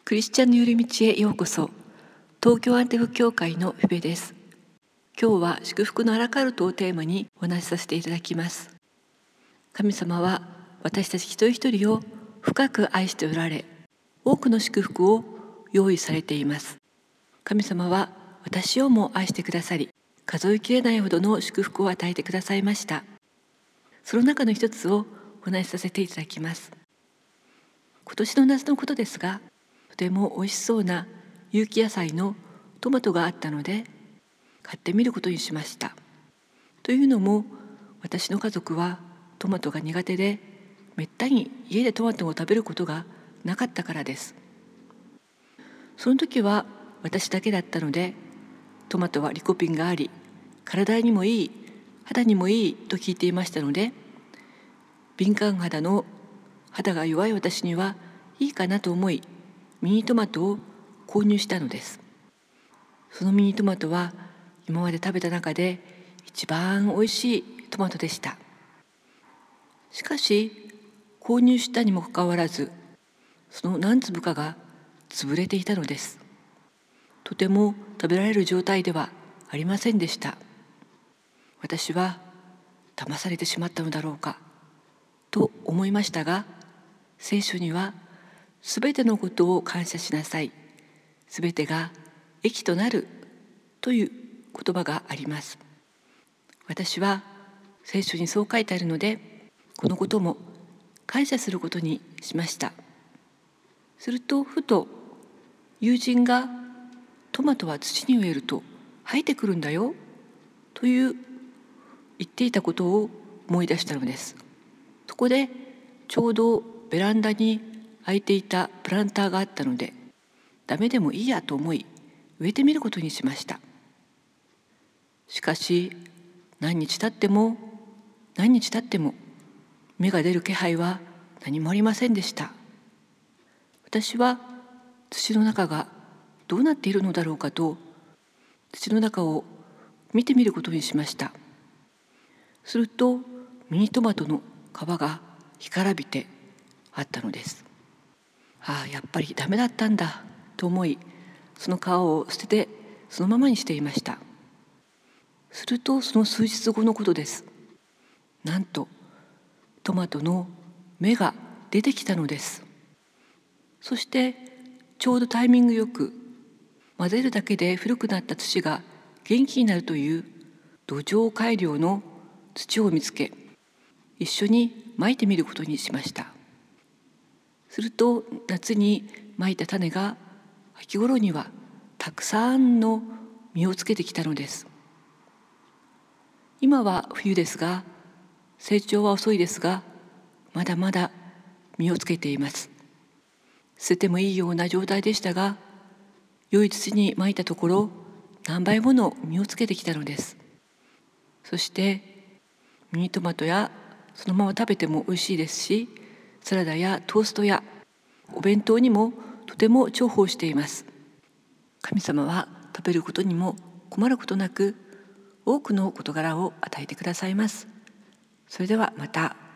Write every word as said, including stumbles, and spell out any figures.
クリスチャンの寄り道へようこそ。東京アンテフ教会のフェベです。今日は祝福のアラカルトをテーマにお話しさせていただきます。神様は私たち一人一人を深く愛しておられ、多くの祝福を用意されています。神様は私をも愛してくださり、数えきれないほどの祝福を与えてくださいました。その中の一つをお話しさせていただきます。今年の夏のことですが、とても美味しそうな有機野菜のトマトがあったので買ってみることにしました。というのも、私の家族はトマトが苦手で、めったに家でトマトを食べることがなかったからです。その時は私だけだったので、トマトはリコピンがあり、体にもいい、肌にもいいと聞いていましたので、敏感肌の肌が弱い私にはいいかなと思い、ミニトマトを購入したのです。そのミニトマトは今まで食べた中で一番おいしいトマトでした。しかし購入したにもかかわらず、その何粒かが潰れていたのです。とても食べられる状態ではありませんでした。私は騙されてしまったのだろうかと思いましたが、聖書にはすべてのことを感謝しなさい、すべてが益となるという言葉があります。私は聖書にそう書いてあるので、このことも感謝することにしました。するとふと友人が、トマトは土に植えると生えてくるんだよという言っていたことを思い出したのです。そこでちょうどベランダに空いていたプランターがあったので、ダメでもいいやと思い植えてみることにしました。しかし何日経っても何日経っても芽が出る気配は何もありませんでした。私は土の中がどうなっているのだろうかと、土の中を見てみることにしました。するとミニトマトの皮が干からびてあったのです。ああ、やっぱりダメだったんだと思い、その皮を捨ててそのままにしていました。するとその数日後のことです。なんとトマトの芽が出てきたのです。そしてちょうどタイミングよく、混ぜるだけで古くなった土が元気になるという土壌改良の土を見つけ、一緒にまいてみることにしました。すると夏にまいた種が秋頃にはたくさんの実をつけてきたのです。今は冬ですが、成長は遅いですが、まだまだ実をつけています。捨ててもいいような状態でしたが、良い土にまいたところ何倍もの実をつけてきたのです。そしてミニトマトやそのまま食べても美味しいですし、サラダやトーストやお弁当にもとても重宝しています。神様は食べることにも困ることなく、多くの事柄を与えてくださいます。それではまた。